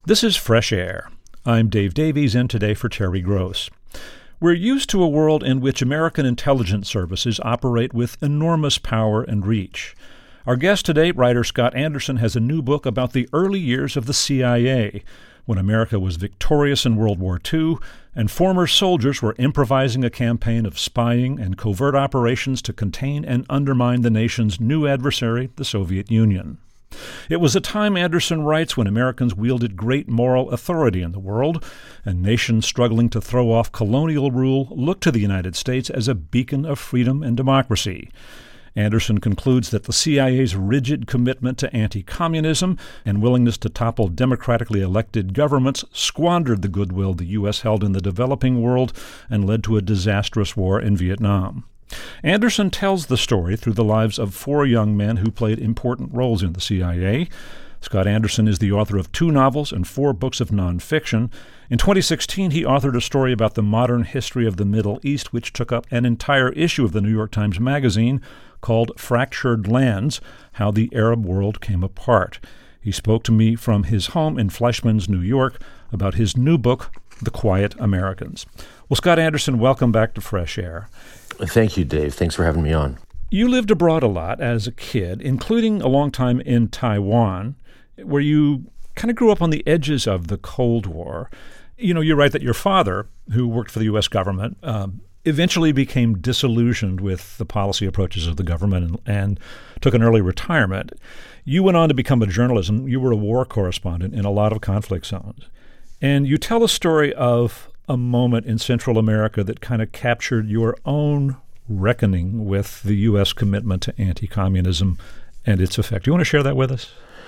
This is Fresh Air. I'm Dave Davies, in today for Terry Gross. We're used to a world in which American intelligence services operate with enormous power and reach. Our guest today, writer Scott Anderson, has a new book about the early years of the CIA, when America was victorious in World War II, and former soldiers were improvising a campaign of spying and covert operations to contain and undermine the nation's new adversary, the Soviet Union. It was a time, Anderson writes, when Americans wielded great moral authority in the world, and nations struggling to throw off colonial rule looked to the United States as a beacon of freedom and democracy. Anderson concludes that the CIA's rigid commitment to anti-communism and willingness to topple democratically elected governments squandered the goodwill the U.S. held in the developing world and led to a disastrous war in Vietnam. Anderson tells the story through the lives of four young men who played important roles in the CIA. Scott Anderson is the author of 2 novels and 4 books of nonfiction. In 2016, he authored a story about the modern history of the Middle East, which took up an entire issue of the New York Times Magazine, called Fractured Lands: How the Arab World Came Apart. He spoke to me from his home in Fleischmanns, New York, about his new book, The Quiet Americans. Well, Scott Anderson, welcome back to Fresh Air. Thank you, Dave. Thanks for having me on. You lived abroad a lot as a kid, including a long time in Taiwan, where you kind of grew up on the edges of the Cold War. You write that your father, who worked for the U.S. government, eventually became disillusioned with the policy approaches of the government and took an early retirement. You went on to become a journalist, and you were a war correspondent in a lot of conflict zones. And you tell a story of a moment in Central America that kind of captured your own reckoning with the U.S. commitment to anti-communism and its effect. Do you want to share that with us?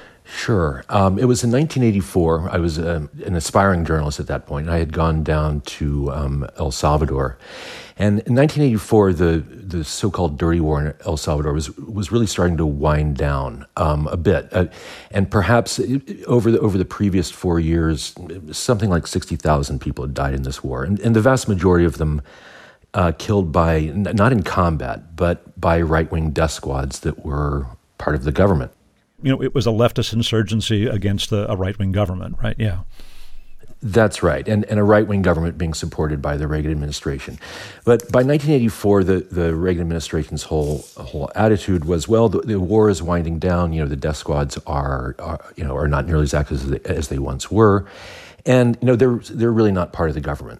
Sure. It was in 1984. I was an aspiring journalist at that point. I had gone down to El Salvador. And in 1984, the so-called dirty war in El Salvador was really starting to wind down a bit. And perhaps over the previous 4 years, something like 60,000 people had died in this war. And the vast majority of them killed by, not in combat, but by right-wing death squads that were part of the government. It was a leftist insurgency against a right-wing government, right? Yeah. That's right, and a right-wing government being supported by the Reagan administration. But by 1984, the Reagan administration's whole attitude was, well, the war is winding down. The death squads are not nearly as active as they once were, and they're really not part of the government.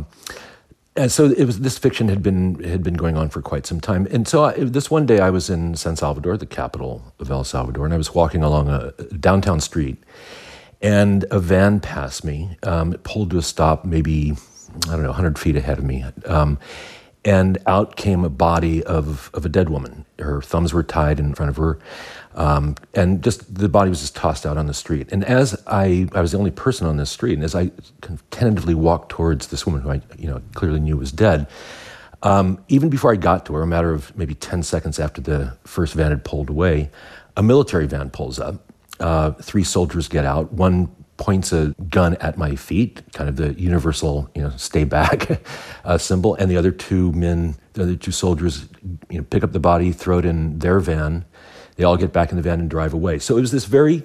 And so this fiction had been going on for quite some time. And so this one day I was in San Salvador, the capital of El Salvador, and I was walking along a downtown street, and a van passed me. It pulled to a stop maybe, 100 feet ahead of me. And out came a body of a dead woman. Her thumbs were tied in front of her. And just the body was just tossed out on the street. And as I was the only person on this street, and as I kind of tentatively walked towards this woman who I clearly knew was dead, even before I got to her, a matter of maybe 10 seconds after the first van had pulled away, a military van pulls up. 3 soldiers get out. One points a gun at my feet, kind of the universal, stay back symbol. And the other 2 soldiers, pick up the body, throw it in their van. They all get back in the van and drive away. So it was this very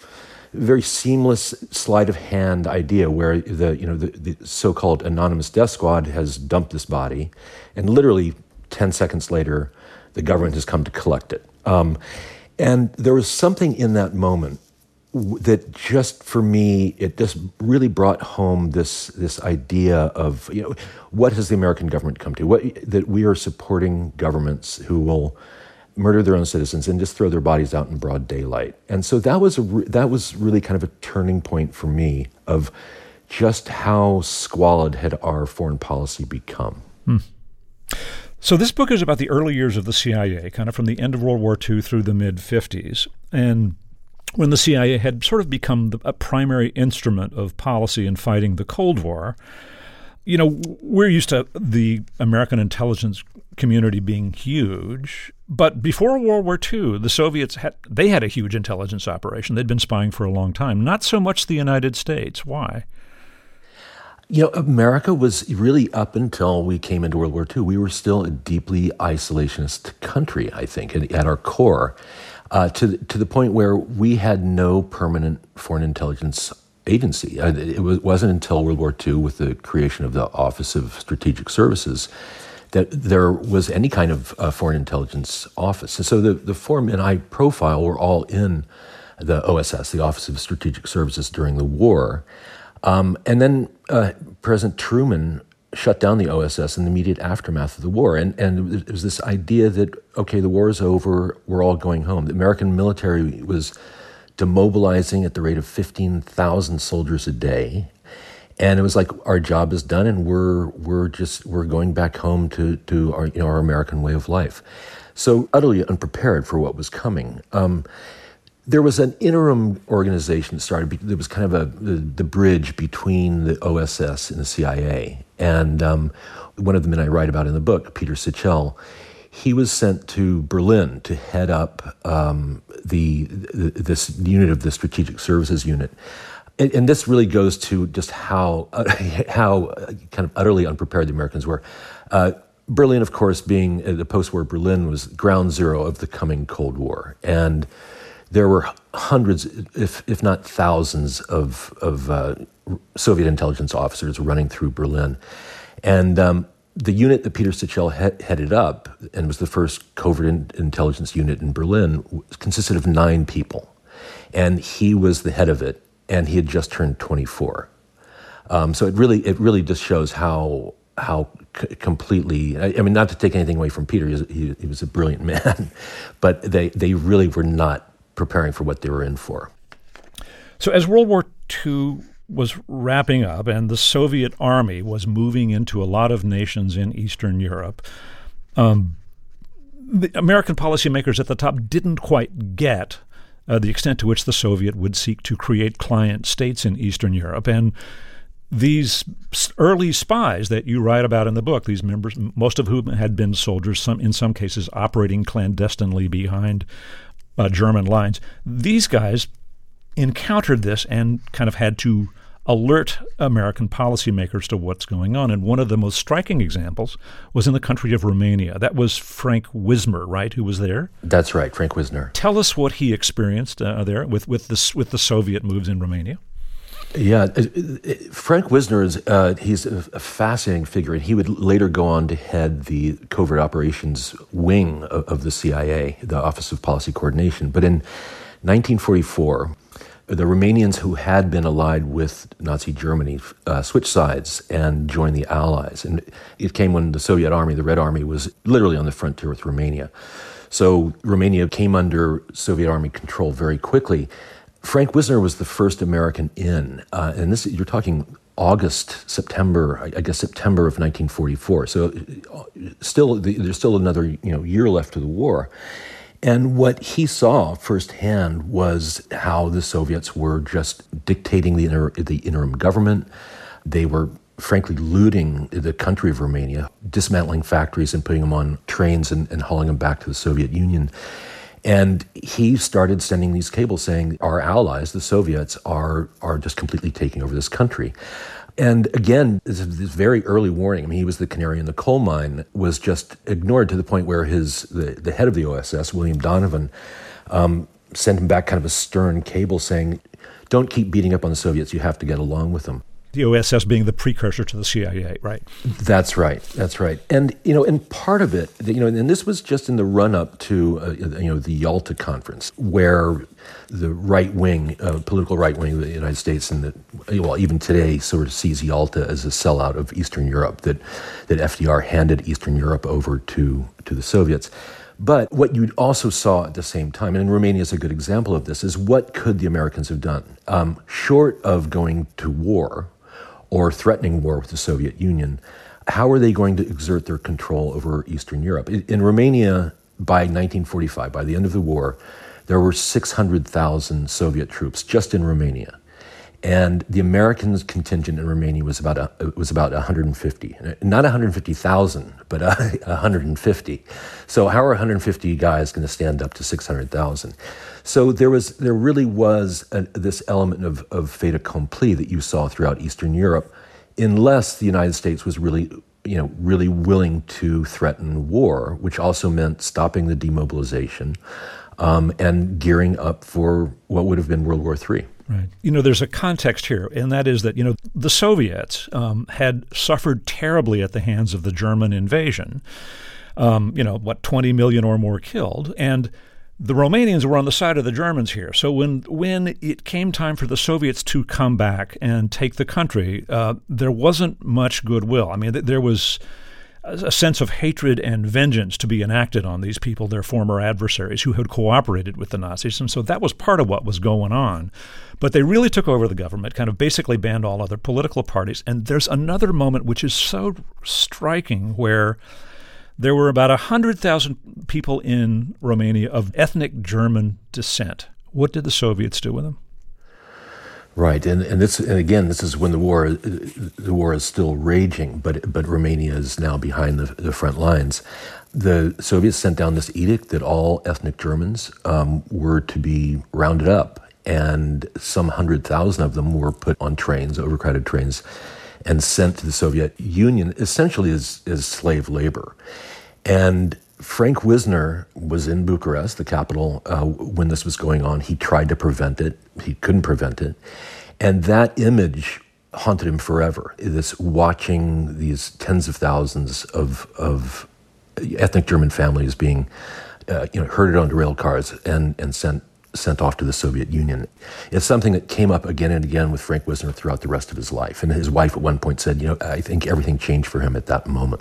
seamless sleight of hand idea where the so-called anonymous death squad has dumped this body, and literally 10 seconds later, the government has come to collect it. And there was something in that moment that just, for me, it just really brought home this idea of, what has the American government come to? That we are supporting governments who will murder their own citizens and just throw their bodies out in broad daylight. And so that was really kind of a turning point for me of just how squalid had our foreign policy become. So this book is about the early years of the CIA, kind of from the end of World War II through the mid-50s, and when the CIA had sort of become a primary instrument of policy in fighting the Cold War. We're used to the American intelligence community being huge, but before World War II, the Soviets had a huge intelligence operation. They'd been spying for a long time, not so much the United States. Why? America was really, up until we came into World War II, we were still a deeply isolationist country, I think, at our core, to the point where we had no permanent foreign intelligence agency. Wasn't until World War II, with the creation of the Office of Strategic Services, that there was any kind of foreign intelligence office. And so the four men I profile were all in the OSS, the Office of Strategic Services, during the war. And then President Truman shut down the OSS in the immediate aftermath of the war. And it was this idea that, okay, the war is over, we're all going home. The American military was demobilizing at the rate of 15,000 soldiers a day. And it was like, our job is done, and we're going back home to our American way of life. So utterly unprepared for what was coming. There was an interim organization that started. There was kind of the bridge between the OSS and the CIA. And one of the men I write about in the book, Peter Sichel, he was sent to Berlin to head up this unit of the Strategic Services Unit. And this really goes to just how kind of utterly unprepared the Americans were. Berlin, of course, being the post-war Berlin, was ground zero of the coming Cold War. And there were hundreds, if not thousands, of Soviet intelligence officers running through Berlin. And the unit that Peter Sichel headed up, and was the first covert intelligence unit in Berlin, consisted of 9 people. And he was the head of it, and he had just turned 24. So it really just shows how completely, I mean, not to take anything away from Peter, he was a brilliant man, but they really were not preparing for what they were in for. So as World War II was wrapping up and the Soviet army was moving into a lot of nations in Eastern Europe, the American policymakers at the top didn't quite get the extent to which the Soviet would seek to create client states in Eastern Europe. And these early spies that you write about in the book, these members, most of whom had been soldiers, in some cases operating clandestinely behind German lines, these guys encountered this and kind of had to alert American policymakers to what's going on. And one of the most striking examples was in the country of Romania. That was Frank Wismar, right, who was there? That's right, Frank Wismar. Tell us what he experienced there with the Soviet moves in Romania. Yeah, Frank Wismar he's a fascinating figure, and he would later go on to head the covert operations wing of the CIA, the Office of Policy Coordination. But in 1944, the Romanians who had been allied with Nazi Germany switched sides and joined the Allies. And it came when the Soviet army, the Red Army, was literally on the frontier with Romania. So Romania came under Soviet army control very quickly. Frank Wismar was the first American in, and this, you're talking September of 1944. So there's still another year left of the war. And what he saw firsthand was how the Soviets were just dictating the interim government. They were frankly looting the country of Romania, dismantling factories and putting them on trains and hauling them back to the Soviet Union. And he started sending these cables saying, our allies, the Soviets, are just completely taking over this country. And again, this very early warning, I mean, he was the canary in the coal mine, was just ignored to the point where the head of the OSS, William Donovan, sent him back kind of a stern cable saying, don't keep beating up on the Soviets, you have to get along with them. The OSS being the precursor to the CIA, right? That's right. And, and part of it, and this was just in the run-up to, the Yalta Conference, where the right wing, political right wing of the United States, and even today sort of sees Yalta as a sellout of Eastern Europe, that FDR handed Eastern Europe over to the Soviets. But what you also saw at the same time, and Romania is a good example of this, is what could the Americans have done? Short of going to war, or threatening war with the Soviet Union, how are they going to exert their control over Eastern Europe? In Romania, by 1945, by the end of the war, there were 600,000 Soviet troops just in Romania. And the American contingent in Romania was about 150, not 150,000, but 150. So how are 150 guys going to stand up to 600,000? So there really was this element of fait accompli that you saw throughout Eastern Europe, unless the United States was really willing to threaten war, which also meant stopping the demobilization and gearing up for what would have been World War III. Right. There's a context here, and that is that, the Soviets had suffered terribly at the hands of the German invasion. 20 million or more killed. And the Romanians were on the side of the Germans here. So when it came time for the Soviets to come back and take the country, there wasn't much goodwill. I mean, there was a sense of hatred and vengeance to be enacted on these people, their former adversaries who had cooperated with the Nazis. And so that was part of what was going on. But they really took over the government, kind of basically banned all other political parties. And there's another moment which is so striking where there were about 100,000 people in Romania of ethnic German descent. What did the Soviets do with them? Right, and again, this is when the war is still raging, but Romania is now behind the front lines. The Soviets sent down this edict that all ethnic Germans were to be rounded up, and some 100,000 of them were put on trains, overcrowded trains, and sent to the Soviet Union essentially as slave labor. And Frank Wisner was in Bucharest, the capital, when this was going on. He tried to prevent it. He couldn't prevent it. And that image haunted him forever, this watching these tens of thousands of ethnic German families being herded onto rail cars and sent off to the Soviet Union. It's something that came up again and again with Frank Wisner throughout the rest of his life. And his wife at one point said, I think everything changed for him at that moment.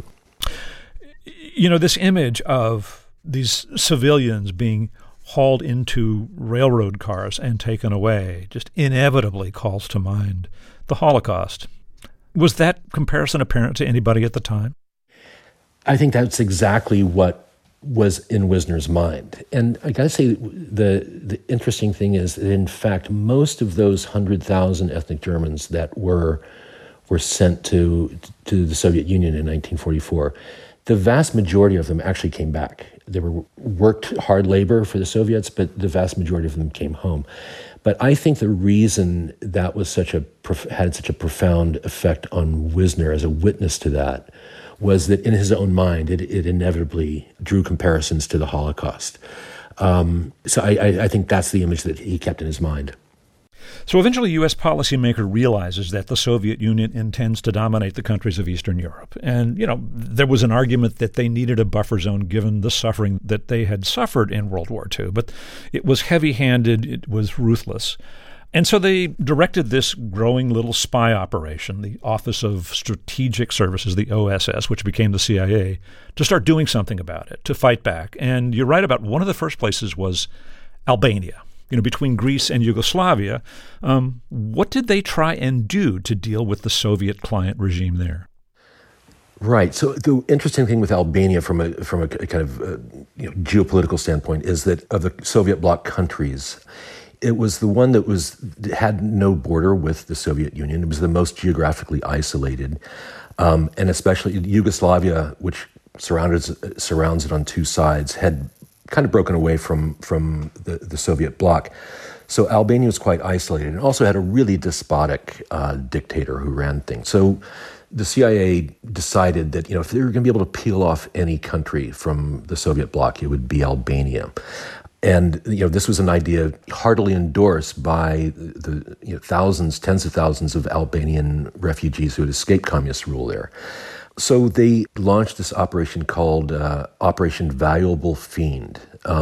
This image of these civilians being hauled into railroad cars and taken away just inevitably calls to mind the Holocaust. Was that comparison apparent to anybody at the time? I think that's exactly what was in Wisner's mind. And I got to say, the interesting thing is that, in fact, most of those 100,000 ethnic Germans that were sent to the Soviet Union in 1944, the vast majority of them actually came back. They worked hard labor for the Soviets, but the vast majority of them came home. But I think the reason that was had such a profound effect on Wisner as a witness to that was that in his own mind, it inevitably drew comparisons to the Holocaust. So I think that's the image that he kept in his mind. So eventually, U.S. policymaker realizes that the Soviet Union intends to dominate the countries of Eastern Europe. And, there was an argument that they needed a buffer zone given the suffering that they had suffered in World War II. But it was heavy-handed, it was ruthless. And so they directed this growing little spy operation, the Office of Strategic Services, the OSS, which became the CIA, to start doing something about it, to fight back. And you're right about one of the first places was Albania. Between Greece and Yugoslavia. What did they try and do to deal with the Soviet client regime there? Right. So the interesting thing with Albania, from a kind of geopolitical standpoint, is that of the Soviet bloc countries, it was the one that had no border with the Soviet Union. It was the most geographically isolated, and especially Yugoslavia, which surrounds it on two sides, had kind of broken away from the Soviet bloc. So Albania was quite isolated and also had a really despotic dictator who ran things. So the CIA decided that, if they were going to be able to peel off any country from the Soviet bloc, it would be Albania. And, this was an idea heartily endorsed by the tens of thousands of Albanian refugees who had escaped communist rule there. So they launched this operation called Operation Valuable Fiend.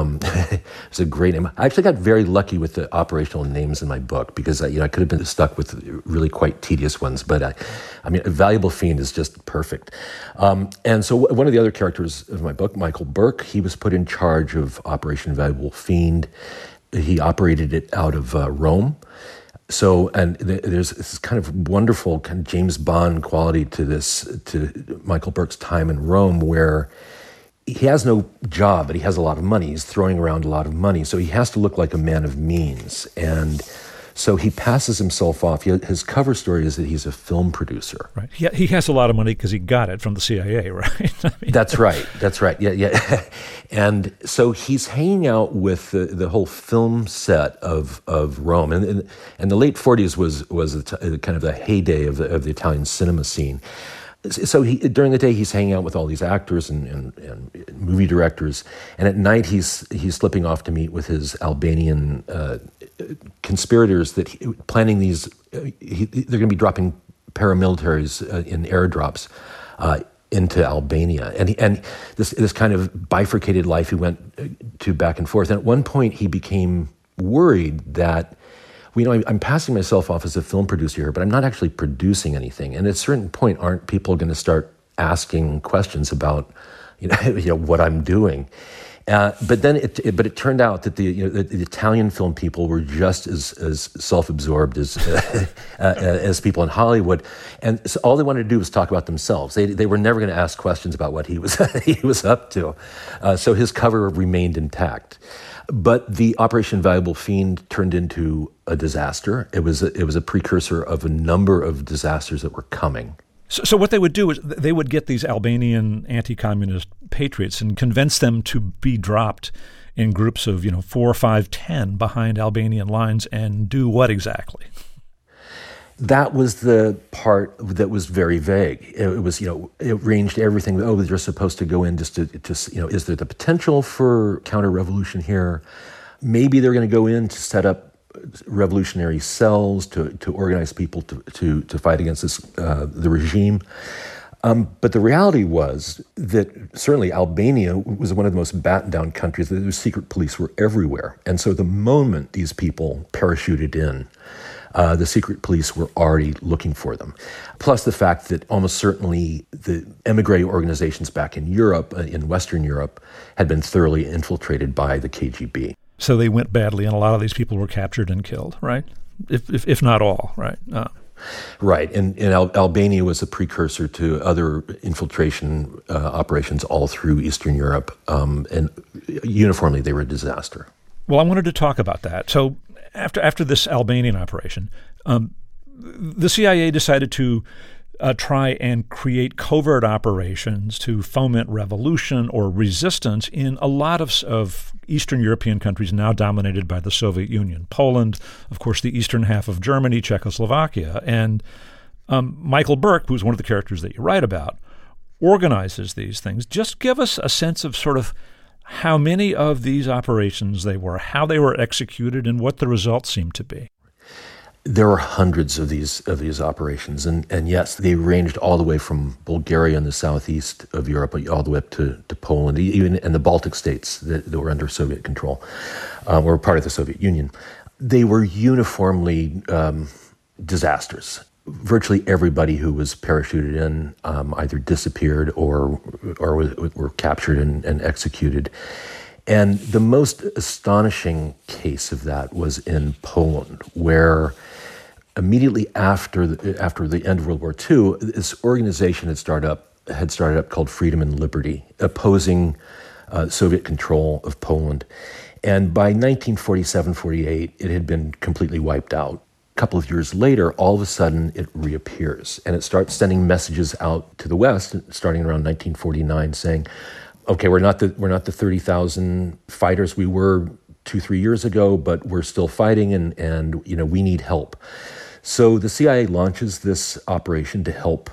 It's a great name. I actually got very lucky with the operational names in my book because I could have been stuck with really quite tedious ones. But Valuable Fiend is just perfect. And so one of the other characters of my book, Michael Burke, he was put in charge of Operation Valuable Fiend. He operated it out of Rome. So, and there's this kind of wonderful kind of James Bond quality to Michael Burke's time in Rome, where he has no job, but he has a lot of money. He's throwing around a lot of money. So he has to look like a man of means. And so he passes himself off. His cover story is that he's a film producer. Right. He has a lot of money because he got it from the CIA, right? That's right. Yeah. And so he's hanging out with the whole film set of Rome. And the late 40s was kind of the heyday of the Italian cinema scene. So during the day, he's hanging out with all these actors and movie directors, and at night he's slipping off to meet with his Albanian conspirators planning these. They're going to be dropping paramilitaries in airdrops into Albania, and this kind of bifurcated life he went to back and forth. And at one point, he became worried that, I'm passing myself off as a film producer here, but I'm not actually producing anything. And at a certain point, aren't people going to start asking questions about, what I'm doing? But then it turned out that the Italian film people were just as self-absorbed as people in Hollywood, and so all they wanted to do was talk about themselves. They were never going to ask questions about what he was up to. So his cover remained intact. But the Operation Valuable Fiend turned into a disaster. It was a precursor of a number of disasters that were coming. So what they would do is they would get these Albanian anti-communist patriots and convince them to be dropped in groups of 4, 5, 10 behind Albanian lines and do what exactly? That was the part that was very vague. It was, it ranged everything. Oh, they're supposed to go in just to is there the potential for counter-revolution here? Maybe they're going to go in to set up revolutionary cells to organize people to fight against the regime. But the reality was that certainly Albania was one of the most battened-down countries. The secret police were everywhere. And so the moment these people parachuted in, the secret police were already looking for them. Plus the fact that almost certainly the emigre organizations back in Europe, in Western Europe, had been thoroughly infiltrated by the KGB. So they went badly, and a lot of these people were captured and killed, right? If not all, right? Right, and Albania was a precursor to other infiltration operations all through Eastern Europe, and uniformly they were a disaster. Well, I wanted to talk about that. So after this Albanian operation, the CIA decided to try and create covert operations to foment revolution or resistance in a lot of Eastern European countries now dominated by the Soviet Union. Poland, of course, the eastern half of Germany, Czechoslovakia. And Michael Burke, who's one of the characters that you write about, organizes these things. Just give us a sense of sort of how many of these operations they were, how they were executed, and what the results seemed to be. There were hundreds of these operations, and yes, they ranged all the way from Bulgaria in the southeast of Europe all the way up to Poland, even and the Baltic states that were under Soviet control, or part of the Soviet Union. They were uniformly disasters. Virtually everybody who was parachuted in either disappeared or were captured and executed. And the most astonishing case of that was in Poland, where immediately after the end of World War II, this organization had started up called Freedom and Liberty, opposing Soviet control of Poland. And by 1947-48, it had been completely wiped out. A couple of years later, all of a sudden, it reappears, and it starts sending messages out to the West, starting around 1949, saying, okay, we're not the 30,000 fighters we were 2-3 years ago, but we're still fighting, and we need help. So the CIA launches this operation to help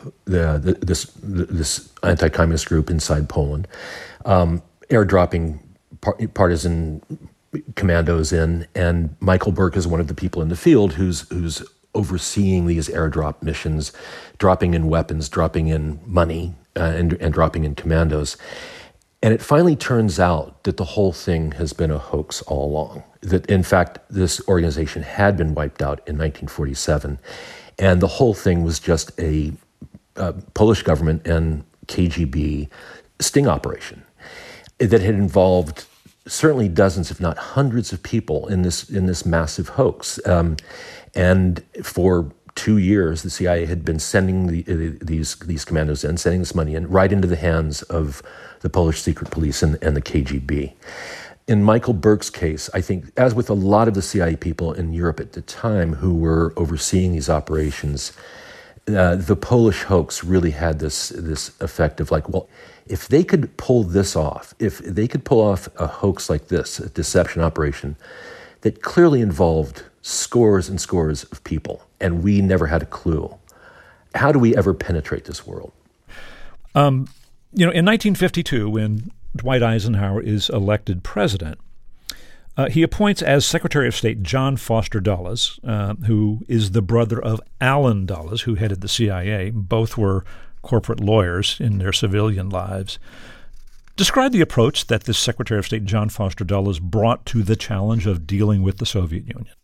this anti-communist group inside Poland, airdropping partisan commandos in, and Michael Burke is one of the people in the field who's overseeing these airdrop missions, dropping in weapons, dropping in money, and dropping in commandos. And it finally turns out that the whole thing has been a hoax all along. That, in fact, this organization had been wiped out in 1947. And the whole thing was just a Polish government and KGB sting operation that had involved certainly dozens, if not hundreds of people in this massive hoax. And for 2 years, the CIA had been sending these commandos in, sending this money in, right into the hands of the Polish secret police and the KGB. In Michael Burke's case, I think, as with a lot of the CIA people in Europe at the time who were overseeing these operations, the Polish hoax really had this effect of like, well, if they could pull this off, if they could pull off a hoax like this, a deception operation that clearly involved scores and scores of people, and we never had a clue, how do we ever penetrate this world? In 1952, when Dwight Eisenhower is elected president, he appoints as Secretary of State John Foster Dulles, who is the brother of Allen Dulles, who headed the CIA. Both were corporate lawyers in their civilian lives. Describe the approach that this Secretary of State John Foster Dulles brought to the challenge of dealing with the Soviet Union.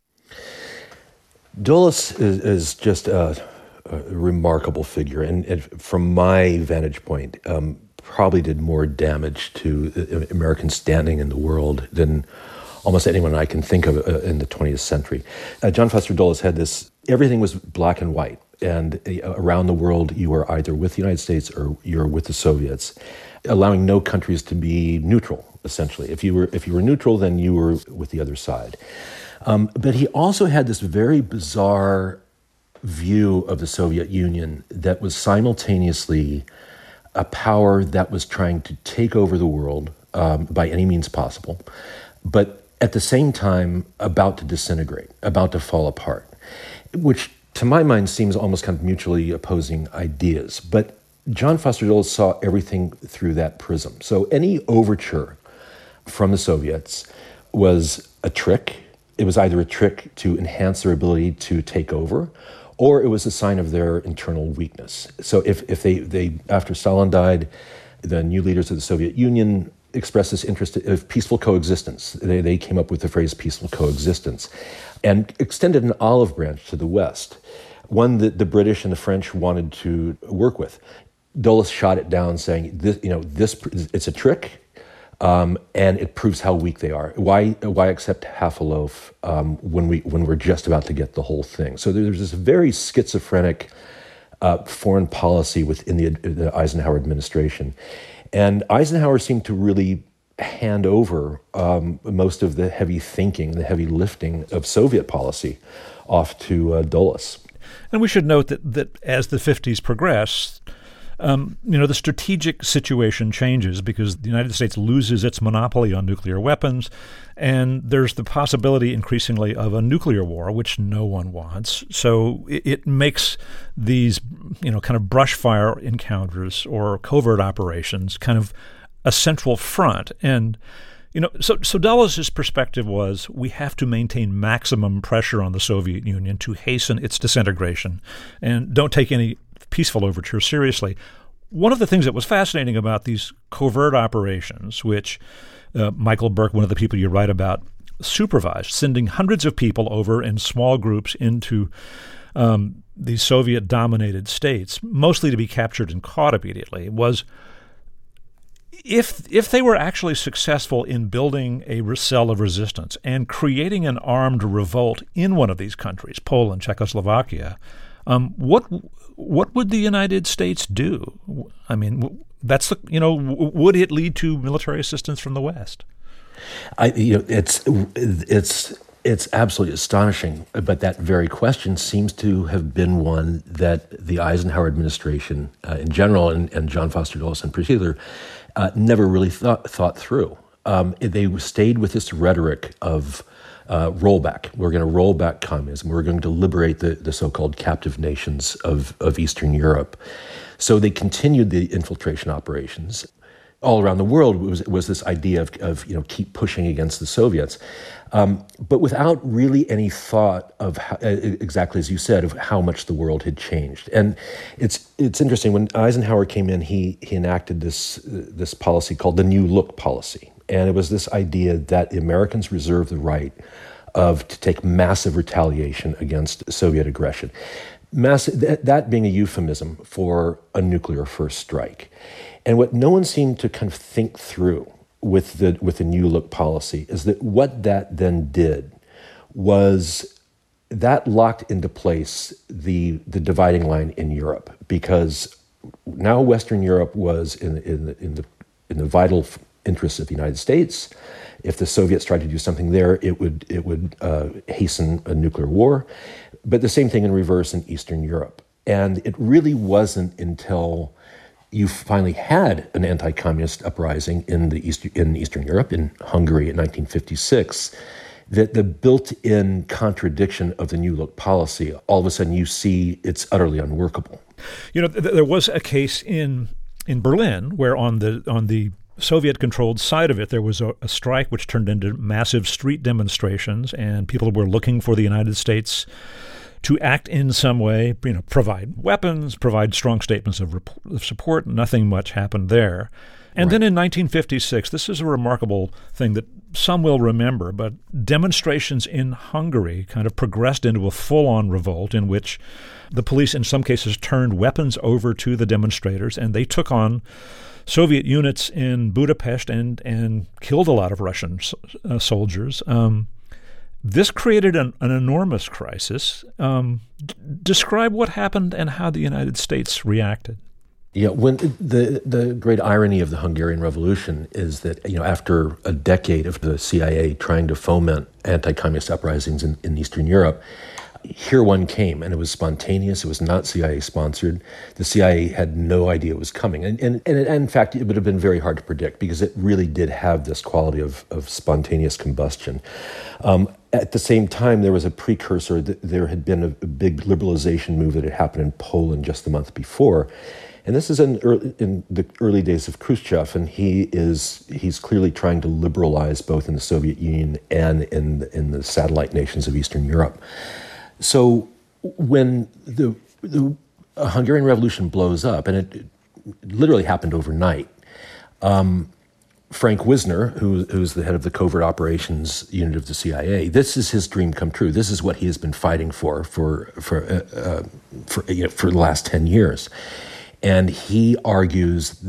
Dulles is just a remarkable figure, and from my vantage point, probably did more damage to American standing in the world than almost anyone I can think of in the 20th century. John Foster Dulles had this, everything was black and white, and around the world you were either with the United States or you're with the Soviets, allowing no countries to be neutral, essentially. If you were neutral, then you were with the other side. But he also had this very bizarre view of the Soviet Union that was simultaneously a power that was trying to take over the world by any means possible, but at the same time about to disintegrate, about to fall apart, which to my mind seems almost kind of mutually opposing ideas. But John Foster Dulles saw everything through that prism. So any overture from the Soviets was a trick. It was either a trick to enhance their ability to take over, or it was a sign of their internal weakness. So if they after Stalin died, the new leaders of the Soviet Union expressed this interest of peaceful coexistence. They came up with the phrase peaceful coexistence and extended an olive branch to the West, one that the British and the French wanted to work with. Dulles shot it down, saying, "This, it's a trick, and it proves how weak they are. Why accept half a loaf when we're just about to get the whole thing?" So there's this very schizophrenic foreign policy within the Eisenhower administration, and Eisenhower seemed to really hand over most of the heavy thinking, the heavy lifting of Soviet policy off to Dulles. And we should note that as the 50s progress, the strategic situation changes because the United States loses its monopoly on nuclear weapons, and there's the possibility increasingly of a nuclear war, which no one wants. So it makes these, kind of brush fire encounters or covert operations kind of a central front. And so Dulles' perspective was we have to maintain maximum pressure on the Soviet Union to hasten its disintegration and don't take any peaceful overture seriously. One of the things that was fascinating about these covert operations, which Michael Burke, one of the people you write about, supervised, sending hundreds of people over in small groups into these Soviet-dominated states, mostly to be captured and caught immediately, was if they were actually successful in building a cell of resistance and creating an armed revolt in one of these countries, Poland, Czechoslovakia, what would the United States do? I mean, would it lead to military assistance from the West? It's absolutely astonishing, but that very question seems to have been one that the Eisenhower administration in general and John Foster Dulles in particular never really thought through. They stayed with this rhetoric of rollback. We're going to roll back communism. We're going to liberate the so-called captive nations of Eastern Europe. So they continued the infiltration operations. All around the world was this idea of keep pushing against the Soviets, but without really any thought of how, exactly as you said, of how much the world had changed. And it's interesting, when Eisenhower came in, he enacted this policy called the New Look policy, and it was this idea that the Americans reserve the right to take massive retaliation against Soviet aggression. That being a euphemism for a nuclear first strike. And what no one seemed to kind of think through with the New Look policy is that what that then did was that locked into place the dividing line in Europe, because now Western Europe was in the vital interests of the United States. If the Soviets tried to do something there, it would hasten a nuclear war. But the same thing in reverse in Eastern Europe. And it really wasn't until you finally had an anti-communist uprising in Eastern Europe, in Hungary in 1956, that the built-in contradiction of the New Look policy, all of a sudden you see it's utterly unworkable. There was a case in in Berlin, where on the Soviet-controlled side of it, there was a strike which turned into massive street demonstrations, and people were looking for the United States to act in some way, provide weapons, provide strong statements of support. Nothing much happened there. And then in 1956, this is a remarkable thing that some will remember, but demonstrations in Hungary kind of progressed into a full-on revolt in which the police in some cases turned weapons over to the demonstrators, and they took on Soviet units in Budapest and killed a lot of Russian soldiers. This created an enormous crisis. Describe what happened and how the United States reacted. Yeah, when the great irony of the Hungarian Revolution is that, after a decade of the CIA trying to foment anti-communist uprisings in Eastern Europe, here one came, and it was spontaneous. It was not CIA-sponsored. The CIA had no idea it was coming. And in fact, it would have been very hard to predict because it really did have this quality of spontaneous combustion. At the same time, there was a precursor. There had been a big liberalization move that had happened in Poland just the month before. And this is in the early days of Khrushchev, and he's clearly trying to liberalize both in the Soviet Union and in the satellite nations of Eastern Europe. So when the Hungarian Revolution blows up, and it literally happened overnight, Frank Wisner, who's the head of the covert operations unit of the CIA, this is his dream come true. This is what he has been fighting for the last 10 years. And he argues,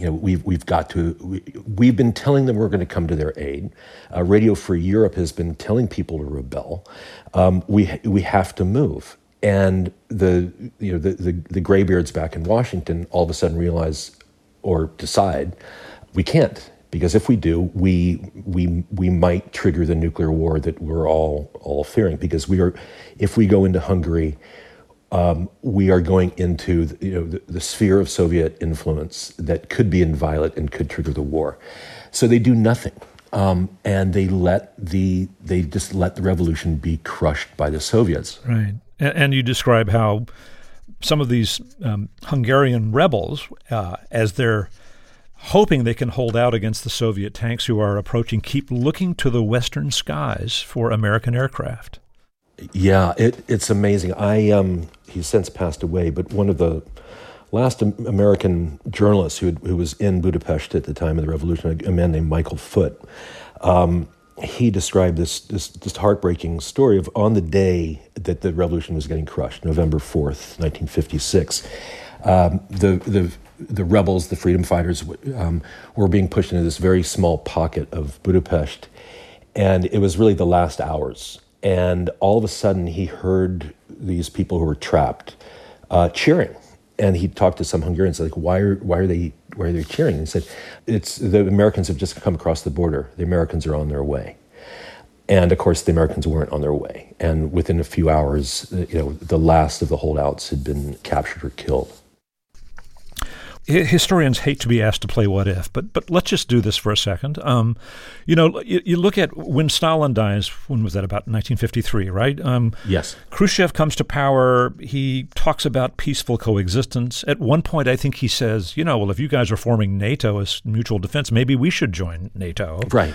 we've been telling them we're going to come to their aid. Radio Free Europe has been telling people to rebel. We have to move. And the graybeards back in Washington all of a sudden realize or decide we can't, because if we do, we might trigger the nuclear war that we're all fearing. Because if we go into Hungary, we are going into the sphere of Soviet influence that could be inviolate and could trigger the war. So they do nothing, and they just let the revolution be crushed by the Soviets. Right, and you describe how some of these Hungarian rebels, as they're hoping they can hold out against the Soviet tanks who are approaching, keep looking to the western skies for American aircraft. Yeah, it's amazing. He's since passed away, but one of the last American journalists who was in Budapest at the time of the revolution, a man named Michael Foote, he described this heartbreaking story of on the day that the revolution was getting crushed, November 4th, 1956, the rebels, the freedom fighters, were being pushed into this very small pocket of Budapest, and it was really the last hours. And all of a sudden, he heard these people who were trapped cheering. And he talked to some Hungarians, like, why are they cheering? And he said, it's the Americans have just come across the border. The Americans are on their way. And of course, the Americans weren't on their way. And within a few hours, the last of the holdouts had been captured or killed. Historians hate to be asked to play what if, but let's just do this for a second. You look at when Stalin dies, when was that, about 1953, right? Yes. Khrushchev comes to power. He talks about peaceful coexistence. At one point, I think he says, if you guys are forming NATO as mutual defense, maybe we should join NATO. Right.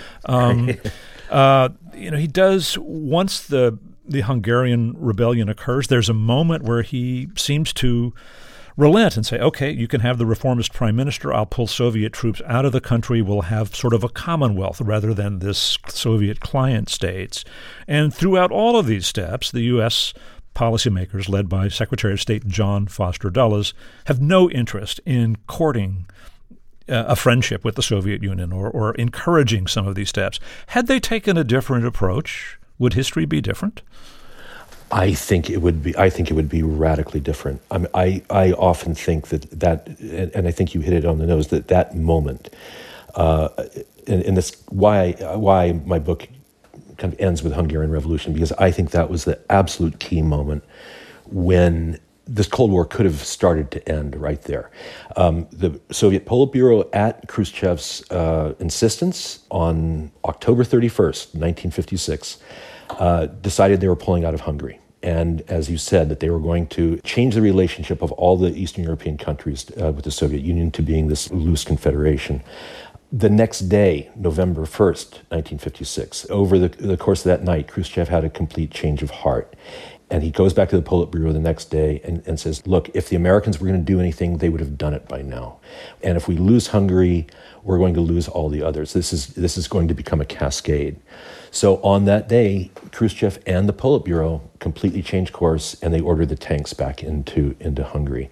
He does, once the Hungarian rebellion occurs, there's a moment where he seems to relent and say, okay, you can have the reformist prime minister. I'll pull Soviet troops out of the country. We'll have sort of a commonwealth rather than this Soviet client states. And throughout all of these steps, the U.S. policymakers, led by Secretary of State John Foster Dulles, have no interest in courting a friendship with the Soviet Union or encouraging some of these steps. Had they taken a different approach, would history be different? I think it would be radically different. I often think that, and I think you hit it on the nose, that moment, and this why my book kind of ends with Hungarian Revolution, because I think that was the absolute key moment when this Cold War could have started to end right there. The Soviet Politburo, at Khrushchev's insistence, on October 31st, 1956, decided they were pulling out of Hungary. And as you said, that they were going to change the relationship of all the Eastern European countries with the Soviet Union to being this loose confederation. The next day, November 1st, 1956, over the course of that night, Khrushchev had a complete change of heart. And he goes back to the Politburo the next day and says, look, if the Americans were going to do anything, they would have done it by now. And if we lose Hungary, we're going to lose all the others. This is going to become a cascade. So on that day, Khrushchev and the Politburo completely changed course, and they ordered the tanks back into Hungary.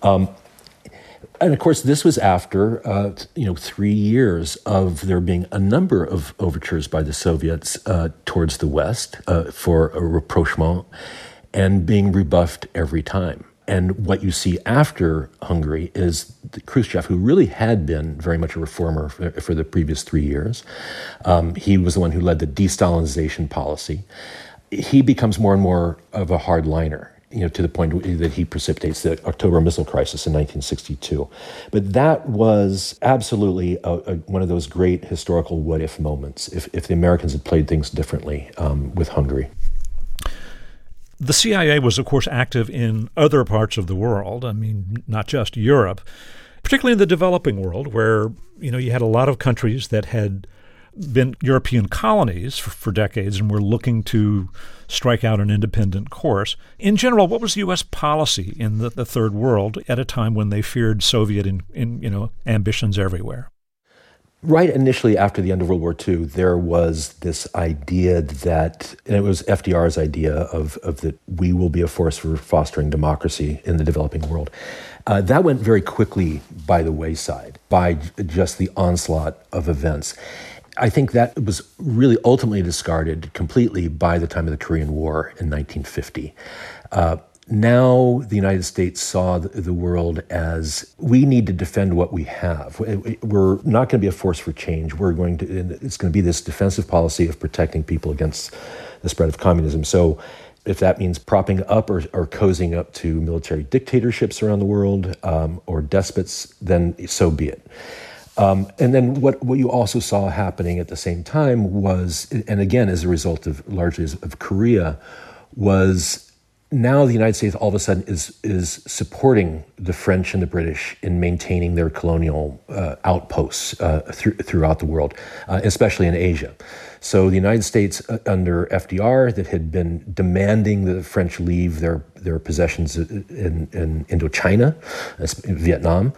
And of course, this was after 3 years of there being a number of overtures by the Soviets towards the West for a rapprochement, and being rebuffed every time. And what you see after Hungary is Khrushchev, who really had been very much a reformer for the previous 3 years. He was the one who led the de-Stalinization policy. He becomes more and more of a hardliner, to the point that he precipitates the October missile crisis in 1962. But that was absolutely one of those great historical what-if moments, if the Americans had played things differently with Hungary. The CIA was, of course, active in other parts of the world. I mean, not just Europe, particularly in the developing world, where, you had a lot of countries that had been European colonies for decades and were looking to strike out an independent course. In general, what was U.S. policy in the Third World at a time when they feared Soviet ambitions everywhere? Right initially after the end of World War II, there was this idea that, and it was FDR's idea of that we will be a force for fostering democracy in the developing world. That went very quickly by the wayside, by just the onslaught of events. I think that was really ultimately discarded completely by the time of the Korean War in 1950. Now the United States saw the world as, we need to defend what we have. We're not going to be a force for change. It's going to be this defensive policy of protecting people against the spread of communism. So if that means propping up or cozying up to military dictatorships around the world or despots, then so be it. And then what you also saw happening at the same time was, and again as a result of largely of Korea, was now the United States all of a sudden is supporting the French and the British in maintaining their colonial outposts throughout the world, especially in Asia. So the United States under FDR, that had been demanding that the French leave their possessions in Indochina, Vietnam,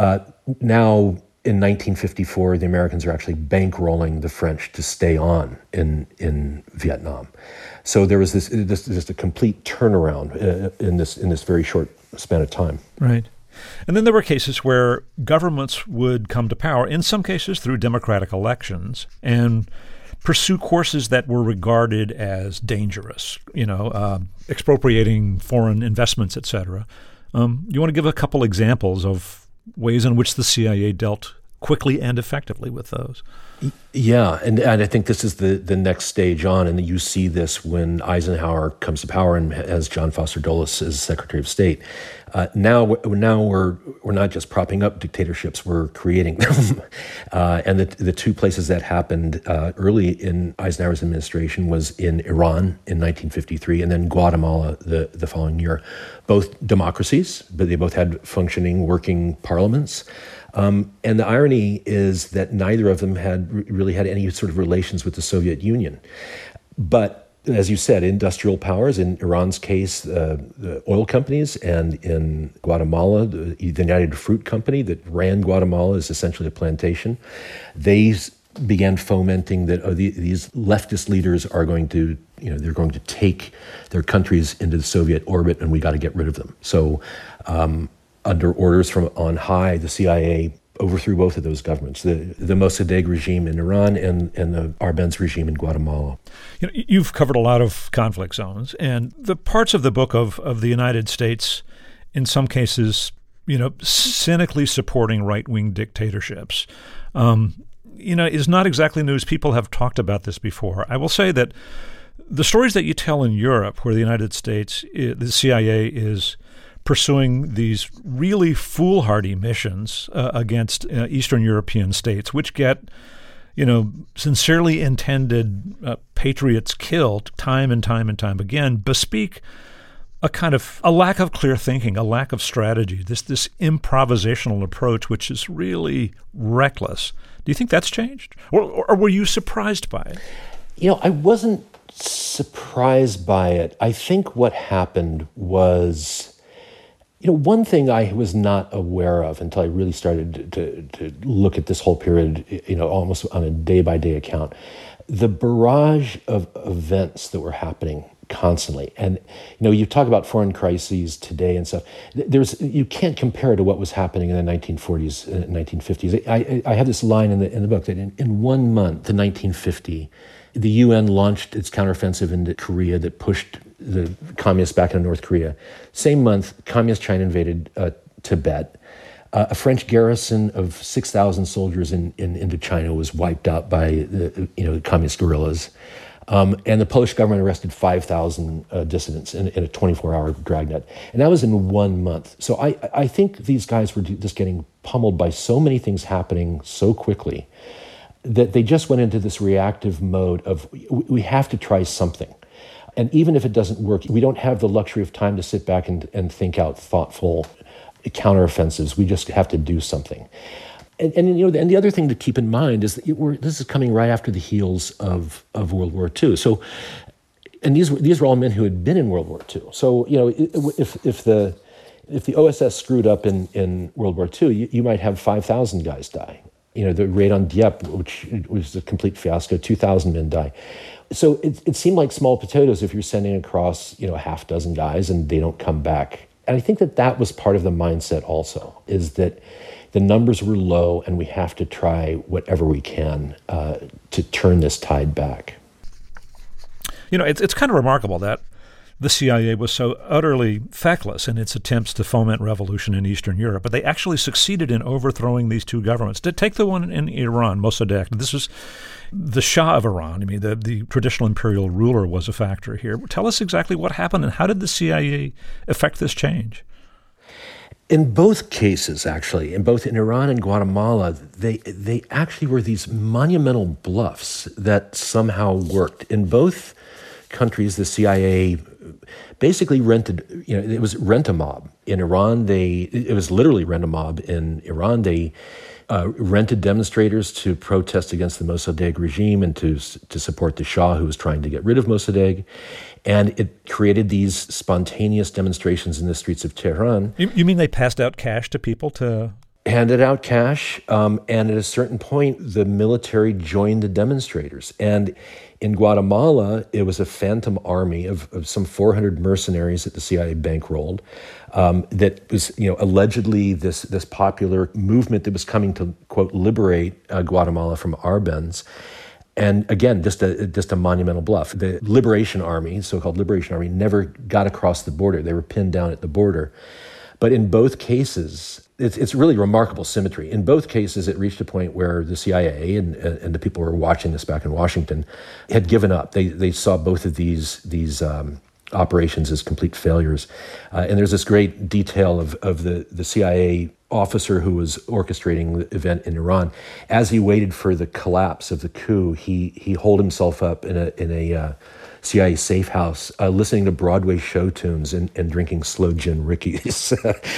now in 1954, the Americans are actually bankrolling the French to stay on in Vietnam. So there was this just a complete turnaround in this very short span of time. Right. And then there were cases where governments would come to power, in some cases through democratic elections, and pursue courses that were regarded as dangerous, expropriating foreign investments, et cetera. You want to give a couple examples of ways in which the CIA dealt quickly and effectively with those? Yeah, and I think this is the next stage on, and you see this when Eisenhower comes to power and has John Foster Dulles as Secretary of State. Now we're not just propping up dictatorships, we're creating them. And the two places that happened early in Eisenhower's administration was in Iran in 1953 and then Guatemala the following year. Both democracies, but they both had functioning, working parliaments. And the irony is that neither of them had really had any sort of relations with the Soviet Union. But as you said, industrial powers, in Iran's case, the oil companies, and in Guatemala, the United Fruit Company that ran Guatemala is essentially a plantation. They began fomenting that these leftist leaders are going to, they're going to take their countries into the Soviet orbit, and we got to get rid of them. So under orders from on high, the CIA overthrew both of those governments, the Mossadegh regime in Iran and the Arbenz regime in Guatemala. You've covered a lot of conflict zones, and the parts of the book of the United States, in some cases, cynically supporting right-wing dictatorships, is not exactly news. People have talked about this before. I will say that the stories that you tell in Europe, where the United States, the CIA is pursuing these really foolhardy missions against Eastern European states, which get, sincerely intended patriots killed time and time and time again bespeak a lack of clear thinking, a lack of strategy, this improvisational approach, which is really reckless. Do you think that's changed? Or were you surprised by it? I wasn't surprised by it. I think what happened was, one thing I was not aware of until I really started to look at this whole period, almost on a day-by-day account, the barrage of events that were happening constantly. And, you talk about foreign crises today and stuff. You can't compare it to what was happening in the 1940s and 1950s. I have this line in the book that in 1 month, in 1950, the UN launched its counteroffensive into Korea that pushed the communists back into North Korea. Same month, communist China invaded Tibet. A French garrison of 6,000 soldiers in Indochina was wiped out by the communist guerrillas. And the Polish government arrested 5,000 dissidents in a 24-hour dragnet. And that was in 1 month. So I think these guys were just getting pummeled by so many things happening so quickly that they just went into this reactive mode of, we have to try something. And even if it doesn't work, we don't have the luxury of time to sit back and think out thoughtful counteroffensives. We just have to do something. And the other thing to keep in mind is that this is coming right after the heels of World War II. So, and these were all men who had been in World War II. So, if the OSS screwed up in World War II, you might have 5,000 guys die. The raid on Dieppe, which was a complete fiasco, 2,000 men die. So it seemed like small potatoes if you're sending across, a half dozen guys and they don't come back. And I think that was part of the mindset also, is that the numbers were low and we have to try whatever we can to turn this tide back. It's kind of remarkable that the CIA was so utterly feckless in its attempts to foment revolution in Eastern Europe, but they actually succeeded in overthrowing these two governments. To take the one in Iran, Mossadegh, this was the Shah of Iran. The traditional imperial ruler was a factor here. Tell us exactly what happened and how did the CIA effect this change? In both cases, actually, in Iran and Guatemala, they actually were these monumental bluffs that somehow worked. In both countries, the CIA basically rented, it was rent-a-mob. In Iran, it was literally rent-a-mob. In Iran, they rented demonstrators to protest against the Mossadegh regime and to support the Shah, who was trying to get rid of Mossadegh. And it created these spontaneous demonstrations in the streets of Tehran. You mean they passed out cash to people to... Handed out cash, and at a certain point, the military joined the demonstrators. And in Guatemala, it was a phantom army of some 400 mercenaries that the CIA bankrolled. That was, allegedly this popular movement that was coming to, quote, liberate Guatemala from Arbenz. And again, just a monumental bluff. The Liberation Army, so-called Liberation Army, never got across the border. They were pinned down at the border. But in both cases, it's really remarkable symmetry. In both cases, it reached a point where the CIA and the people who were watching this back in Washington had given up. They saw both of these operations as complete failures. And there's this great detail of the CIA officer who was orchestrating the event in Iran. As he waited for the collapse of the coup, he holed himself up in a CIA safe house, listening to Broadway show tunes and drinking slow gin rickeys.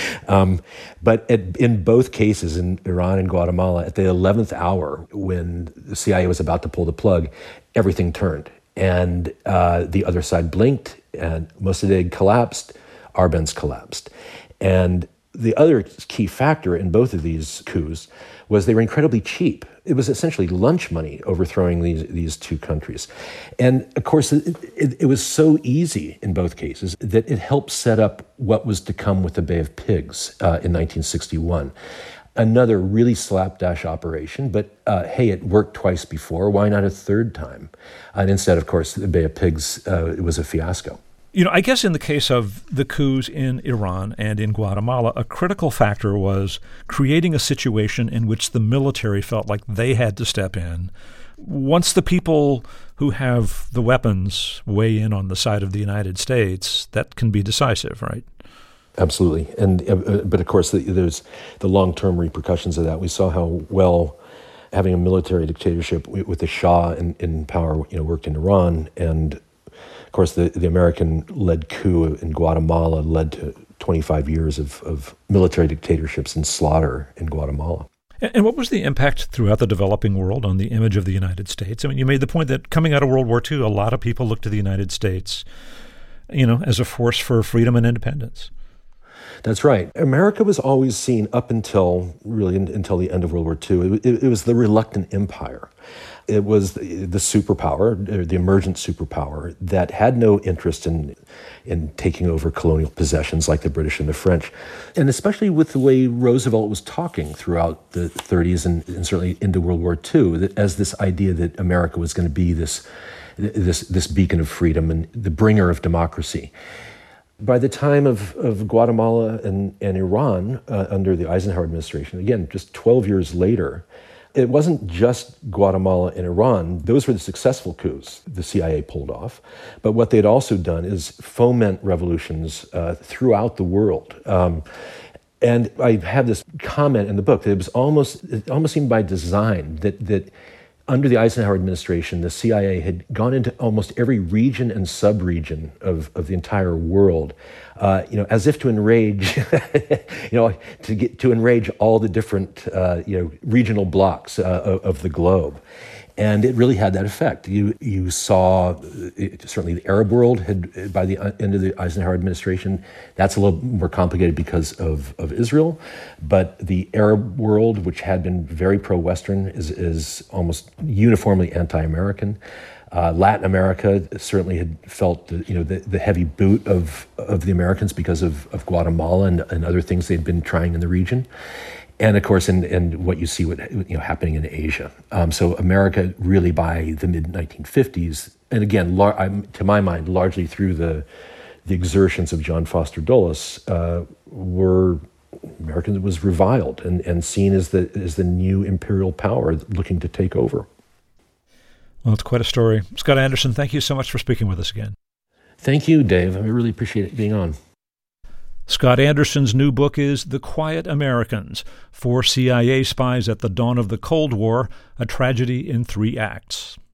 But in both cases, in Iran and Guatemala, at the 11th hour, when the CIA was about to pull the plug, everything turned. And the other side blinked, and Mossadegh collapsed, Arbenz collapsed. And the other key factor in both of these coups was they were incredibly cheap. It was essentially lunch money overthrowing these two countries. And of course, it was so easy in both cases that it helped set up what was to come with the Bay of Pigs in 1961. Another really slapdash operation, but hey, it worked twice before. Why not a third time? And instead, of course, the Bay of Pigs, it was a fiasco. I guess in the case of the coups in Iran and in Guatemala, a critical factor was creating a situation in which the military felt like they had to step in. Once the people who have the weapons weigh in on the side of the United States, that can be decisive, right? Absolutely. But of course, there's the long-term repercussions of that. We saw how well having a military dictatorship with the Shah in power, worked in Iran. And of course, the American-led coup in Guatemala led to 25 years of military dictatorships and slaughter in Guatemala. And what was the impact throughout the developing world on the image of the United States? I mean, you made the point that coming out of World War II, a lot of people looked to the United States, as a force for freedom and independence. That's right. America was always seen up until the end of World War II. It was the reluctant empire. It was the superpower, the emergent superpower, that had no interest in taking over colonial possessions like the British and the French. And especially with the way Roosevelt was talking throughout the 30s and certainly into World War II, as this idea that America was going to be this beacon of freedom and the bringer of democracy. By the time of Guatemala and Iran under the Eisenhower administration, again, just 12 years later, it wasn't just Guatemala and Iran. Those were the successful coups the CIA pulled off. But what they'd also done is foment revolutions throughout the world. And I have this comment in the book that it almost seemed by design that under the Eisenhower administration, the CIA had gone into almost every region and sub-region of the entire world, as if to enrage, to enrage all the different, regional blocks of the globe. And it really had that effect. You saw, certainly the Arab world had, by the end of the Eisenhower administration, that's a little more complicated because of Israel. But the Arab world, which had been very pro-Western, is almost uniformly anti-American. Latin America certainly had felt the heavy boot of the Americans because of Guatemala and other things they'd been trying in the region. And of course, and what you see happening in Asia. So America really by the mid-1950s, and again, to my mind, largely through the exertions of John Foster Dulles, America was reviled and seen as the new imperial power looking to take over. Well, it's quite a story. Scott Anderson, thank you so much for speaking with us again. Thank you, Dave. I really appreciate it being on. Scott Anderson's new book is The Quiet Americans, 4 CIA Spies at the Dawn of the Cold War, a Tragedy in 3 Acts.